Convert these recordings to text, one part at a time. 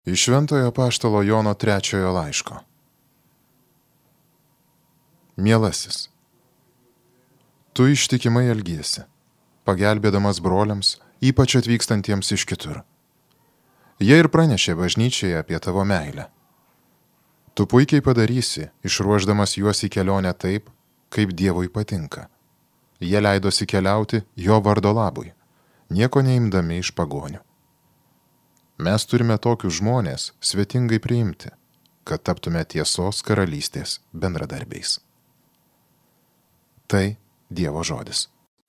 Iš Šventojo apaštalo Jono 3 laiško. Mielasis, tu ištikimai elgiesi, pagelbėdamas broliams, ypač atvykstantiems iš kitur. Jie ir pranešė bažnyčiai apie tavo meilę. Tu puikiai padarysi, išruošdamas juos į kelionę taip, kaip Dievui patinka. Jie leidosi keliauti jo vardo labui, nieko neimdami iš pagonių. Mes turime tokius žmonės svetingai priimti, kad taptume tiesos karalystės bendradarbiais. Tai Dievo žodis.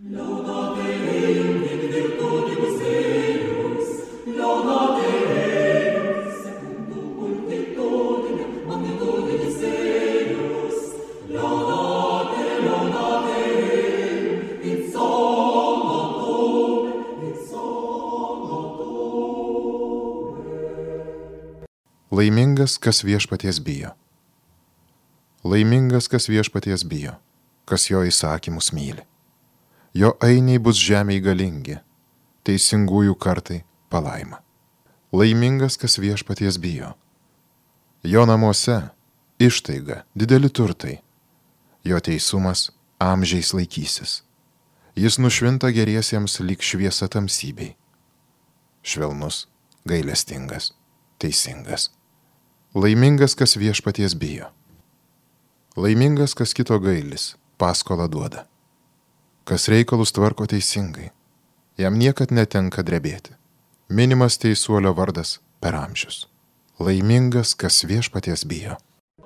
Laimingas, kas viešpaties bijo. Laimingas, kas viešpaties bijo, kas jo įsakymus myli. Jo ainiai bus žemėj galingi, teisingųjų kartai palaima. Laimingas, kas viešpaties bijo. Jo namuose ištaiga, dideli turtai. Jo teisumas amžiais laikysis. Jis nušvinta geriesiems lyg šviesa tamsybei. Švelnus, gailestingas, teisingas. Laimingas, kas viešpaties bijo. Laimingas, kas kito gailis, paskolą duoda. Kas reikalus tvarko teisingai, jam niekad netenka drebėti. Minimas teisuolio vardas per amžius. Laimingas, kas viešpaties bijo.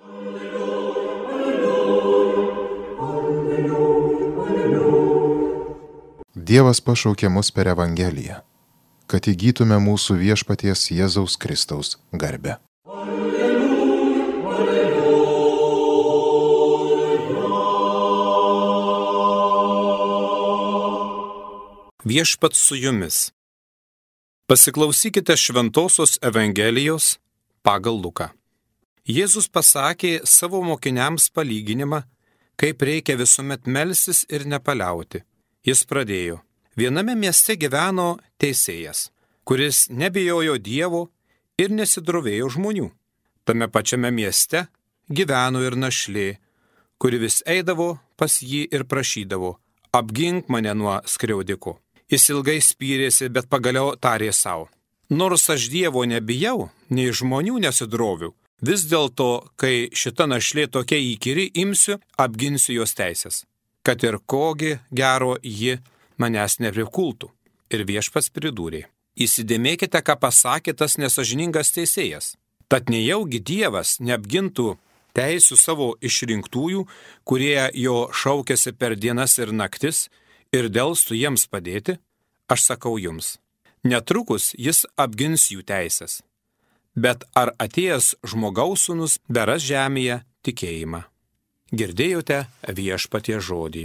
Dievas pašaukė mus per Evangeliją, kad įgytume mūsų viešpaties Jėzaus Kristaus garbę. Viešpats su jumis. Pasiklausykite Šventosios Evangelijos pagal Luką. Jėzus pasakė savo mokiniams palyginimą, kaip reikia visuomet melstis ir nepaliauti. Jis pradėjo. Viename mieste gyveno teisėjas, kuris nebijojo Dievo ir nesidrovėjo žmonių. Tame pačiame mieste gyveno ir našlė, kuri vis eidavo pas jį ir prašydavo: apgink mane nuo skriaudiko. Jis ilgai spyrėsi, bet pagaliau tarė savo: nors aš Dievo nebijau, nei žmonių nesidroviu, vis dėlto, kai šita našlė tokia įkyri, imsiu, apginsiu jos teisės, kad ir kogi gero ji manęs neprikultų. Ir viešpats pridūrė: įsidėmėkite, ką pasakė tas nesažiningas teisėjas. Tad nejaugi Dievas neapgintų teisių savo išrinktųjų, kurie jo šaukėsi per dienas ir naktis, ir delstų jiems padėti? Aš sakau jums, netrukus jis apgins jų teisės. Bet ar atėjęs žmogaus sūnus beras žemėje tikėjimą? Girdėjote viešpaties žodį.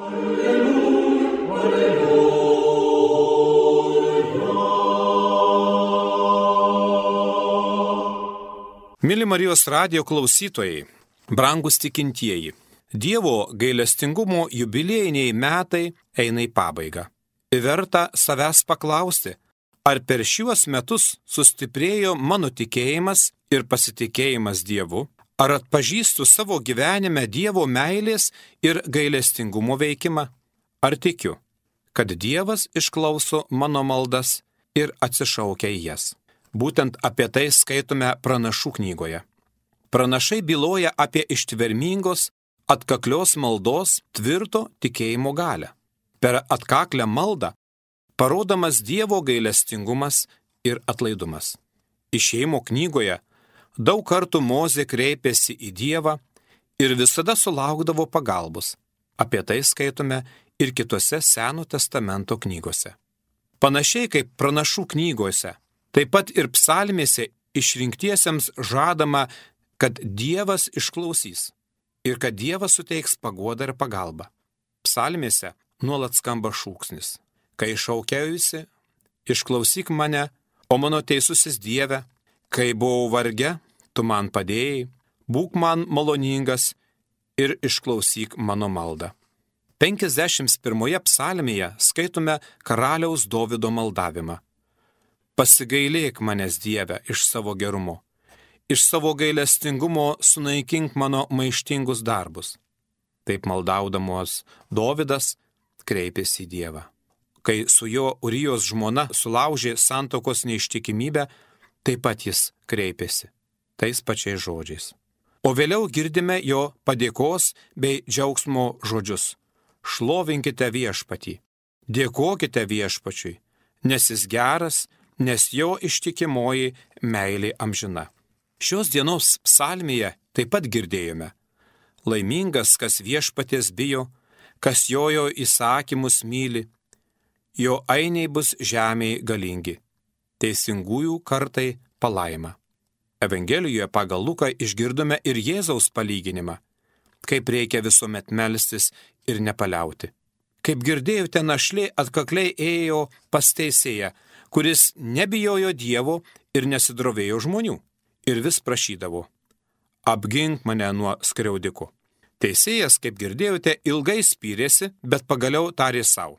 Mili Marijos radijo klausytojai, brangūs tikintieji, Dievo gailestingumo jubiliejiniai metai eina į pabaigą. Verta savęs paklausti, ar per šiuos metus sustiprėjo mano tikėjimas ir pasitikėjimas Dievu, ar atpažįstu savo gyvenime Dievo meilės ir gailestingumo veikimą, ar tikiu, kad Dievas išklauso mano maldas ir atsišaukia į jas. Būtent apie tai skaitome Pranašų knygoje. Pranašai byloja apie ištvermingos, atkaklios maldos tvirto tikėjimo galią. Per atkaklę maldą parodomas Dievo gailestingumas ir atlaidumas. Išėjimo knygoje daug kartų Mozė kreipėsi į Dievą ir visada sulaukdavo pagalbos. Apie tai skaitome ir kitose Seno testamento knygose. Panašiai kaip Pranašų knygose, taip pat ir psalmėse išrinktiesiems žadama, kad Dievas išklausys ir kad Dievas suteiks paguodą ir pagalbą. Psalmėse nuolat skamba šūksnis: kai šaukiausi, išklausyk mane, o mano teisusis Dieve, kai buvau varge, tu man padėjai, būk man maloningas ir išklausyk mano maldą. 51 psalmėje skaitome karaliaus Dovydo maldavimą: pasigailėk manęs, Dieve, iš savo gerumo. Iš savo gailestingumo sunaikink mano maištingus darbus. Taip maldaudamos Dovydas kreipėsi į Dievą. Kai su jo Urijos žmona sulaužė santuokos neištikimybę, taip pat jis kreipėsi tais pačiais žodžiais. O vėliau girdime jo padėkos bei džiaugsmo žodžius. Šlovinkite viešpatį, dėkokite viešpačiui, nes jis geras, nes jo ištikimoji meilė amžina. Šios dienos psalmėje taip pat girdėjome. Laimingas, kas viešpaties bijo, kas jojo įsakymus myli, jo ainiai bus žemėje galingi, teisingųjų kartai palaima. Evangelijoje pagal Luką išgirdome ir Jėzaus palyginimą, kaip reikia visuomet melstis ir nepaliauti. Kaip girdėjote, našlė atkakliai ėjo pas teisėją, kuris nebijojo Dievo ir nesidrovėjo žmonių, ir vis prašydavo: apgink mane nuo skriaudiko. Teisėjas, kaip girdėjote, ilgai spyrėsi, bet pagaliau tarė savo: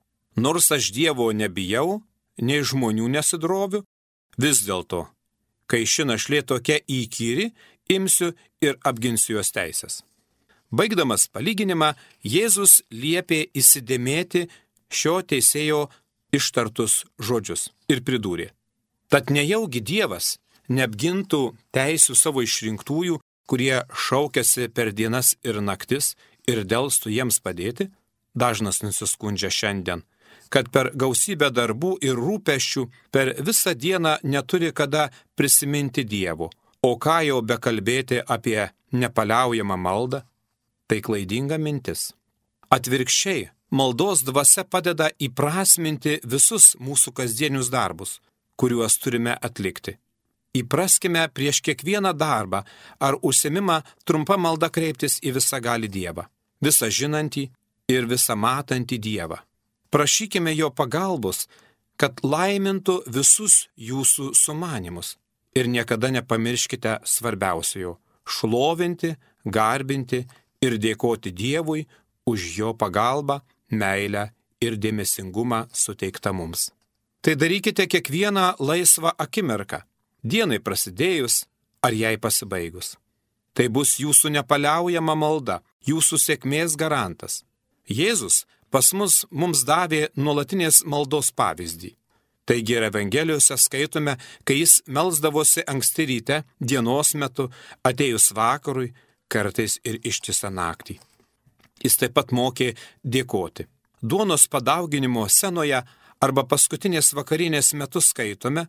nors aš Dievo nebijau, nei žmonių nesidroviu, vis dėlto, kai ši našlė tokia įkyri, imsiu ir apginsiu jos teisės. Baigdamas palyginimą, Jėzus liepė įsidėmėti šio teisėjo ištartus žodžius ir pridūrė: tad nejaugi Dievas neapgintų teisių savo išrinktųjų, kurie šaukiasi per dienas ir naktis ir delstų jiems padėti? Dažnas nusiskundžia šiandien, kad per gausybę darbų ir rūpesčių per visą dieną neturi kada prisiminti Dievo, o ką jau bekalbėti apie nepaliaujamą maldą? Tai klaidinga mintis. Atvirkščiai, maldos dvasia padeda įprasminti visus mūsų kasdienius darbus, kuriuos turime atlikti. Įpraskime prieš kiekvieną darbą ar užsiėmimą trumpa malda kreiptis į visagalį Dievą, visą žinantį ir visą matantį Dievą. Prašykime jo pagalbos, kad laimintų visus jūsų sumanymus. Ir niekada nepamirškite svarbiausiojo - šlovinti, garbinti ir dėkoti Dievui už jo pagalbą, meilę ir dėmesingumą suteiktą mums. Tai darykite kiekvieną laisvą akimirką, dienai prasidėjus ar jai pasibaigus. Tai bus jūsų nepaliaujama malda, jūsų sėkmės garantas. Jėzus pas mums davė nuolatinės maldos pavyzdį. Taigi ir Evangelijose skaitome, kai jis melsdavosi anksti ryte, dienos metu, atėjus vakarui, kartais ir ištisą naktį. Jis taip pat mokė dėkoti. Duonos padauginimo scenoje arba paskutinės vakarinės metu skaitome,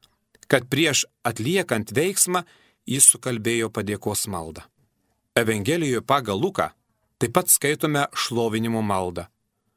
kad prieš atliekant veiksmą jis sukalbėjo padėkos maldą. Evangelijoje pagal Luką taip pat skaitome šlovinimo maldą.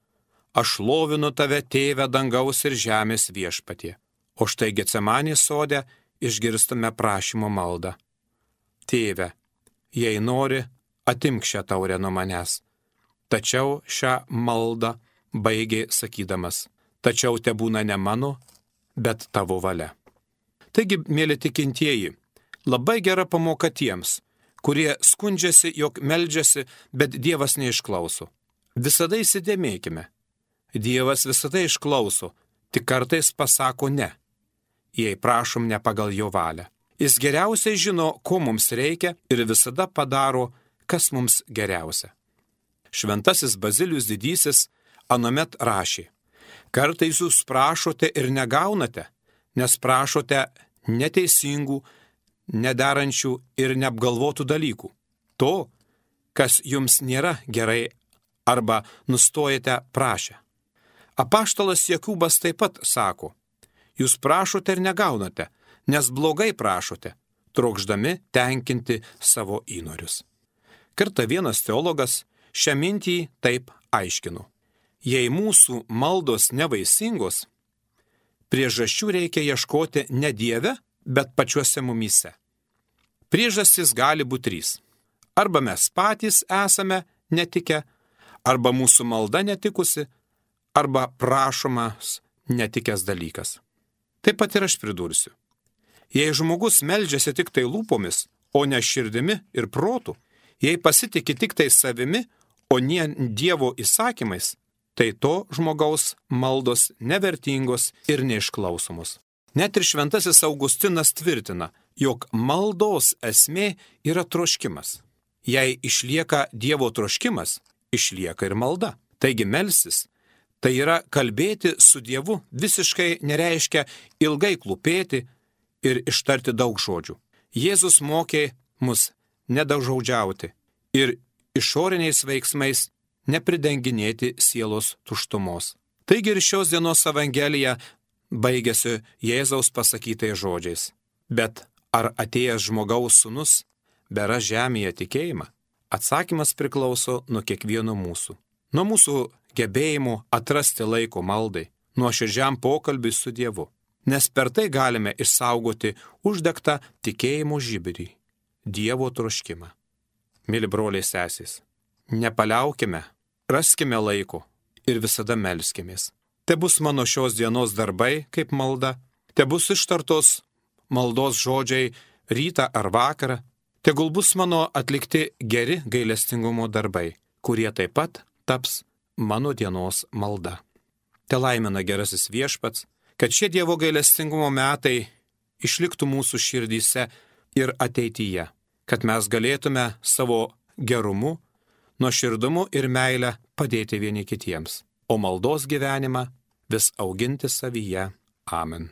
Aš šlovinu tave, tėve dangaus ir žemės viešpatie. O štai Getsemanės sode išgirstame prašymo maldą. Tėve, jei nori, atimk šią taurę nuo manęs. Tačiau šią maldą baigė sakydamas: tačiau tebūna ne mano, bet tavo valia. Taigi, mėly tikintieji, labai gera pamoka tiems, kurie skundžiasi, jog meldžiasi, bet Dievas neišklauso. Visada įsidėmėkime. Dievas visada išklauso, tik kartais pasako ne, jei prašom ne pagal jo valią. Jis geriausiai žino, ko mums reikia ir visada padaro, kas mums geriausia. Šventasis Bazilijus didysis anuomet rašė: kartais jūs prašote ir negaunate, nes prašote neteisingų, nedarančių ir neapgalvotų dalykų. To, kas jums nėra gerai arba nustojate prašę. Apaštalas Jokūbas taip pat sako: jūs prašote ir negaunate, nes blogai prašote, trokšdami tenkinti savo įnorius. Kartą vienas teologas šią mintį taip aiškino: jei mūsų maldos nevaisingos, priežasčių reikia ieškoti ne Dieve, bet pačiuose mumyse. Priežastys gali būti 3. Arba mes patys esame netikę, arba mūsų malda netikusi, arba prašomas netikęs dalykas. Taip pat ir aš pridursiu. Jei žmogus meldžiasi tik tai lūpomis, o ne širdimi ir protu, jei pasitiki tik tai savimi, o ne Dievo įsakymais, tai to žmogaus maldos nevertingos ir neišklausomos. Net ir šventasis Augustinas tvirtina, jog maldos esmė yra troškimas. Jei išlieka Dievo troškimas, išlieka ir malda. Taigi melstis, tai yra kalbėti su Dievu, visiškai nereiškia ilgai klūpėti ir ištarti daug žodžių. Jėzus mokė mus nedaugžodžiauti ir išoriniais veiksmais nepridenginėti sielos tuštumos. Taigi ir šios dienos Evangelija baigėsi Jėzaus pasakytais žodžiais. Bet ar atėjęs žmogaus sūnus bėra žemėje tikėjimą? Atsakymas priklauso nuo kiekvieno mūsų. Nuo mūsų gebėjimų atrasti laiko maldai, nuoširdžiam pokalbiui su Dievu. Nes per tai galime išsaugoti uždegtą tikėjimo žibirį, Dievo troškimą. Mili broliai sesės, nepaliaukime, raskime laiko ir visada melskimės. Te bus mano šios dienos darbai kaip malda, te bus ištartos maldos žodžiai rytą ar vakarą, tegul bus mano atlikti geri gailestingumo darbai, kurie taip pat taps mano dienos malda. Te laimina gerasis Viešpats, kad šie Dievo gailestingumo metai išliktų mūsų širdyse ir ateityje, kad mes galėtume savo gerumu, nuoširdumu ir meilę padėti vieni kitiems, o maldos gyvenimą vis auginti savyje. Amen.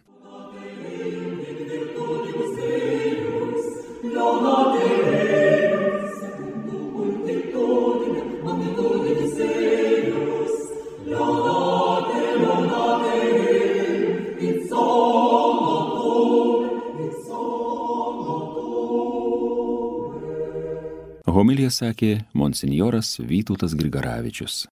Homiliją sakė monsinjoras Vytautas Grigaravičius.